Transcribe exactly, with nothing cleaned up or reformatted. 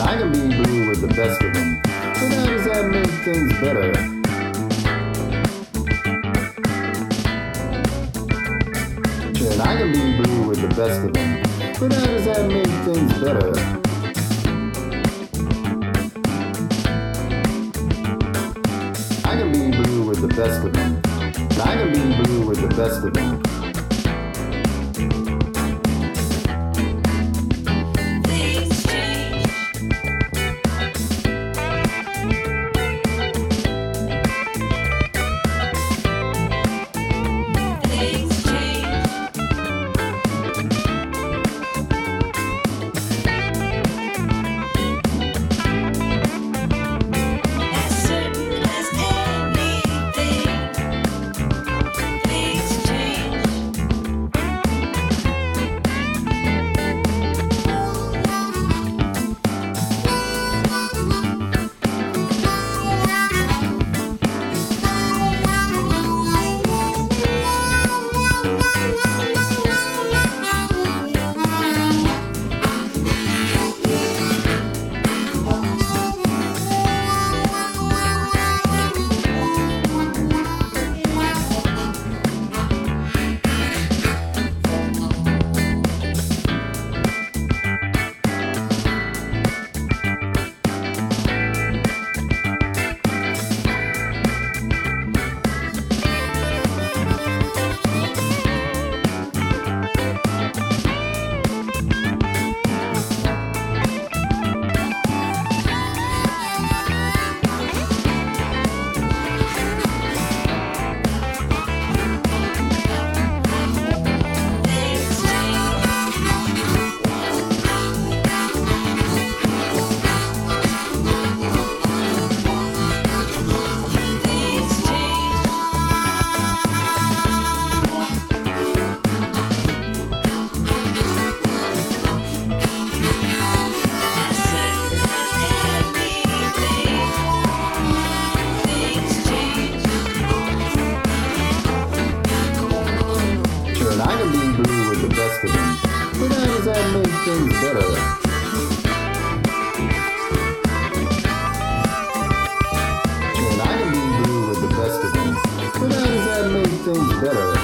I can be blue with the best of them. But how does that make things better? Sure, I can be blue with the best of them. But how does that make things better? I can be blue with the best of them. I can be blue with the best of them. I can be blue with the best of them. But how does that make things better? Sure, I can be blue with the best of them. But how does that make things better?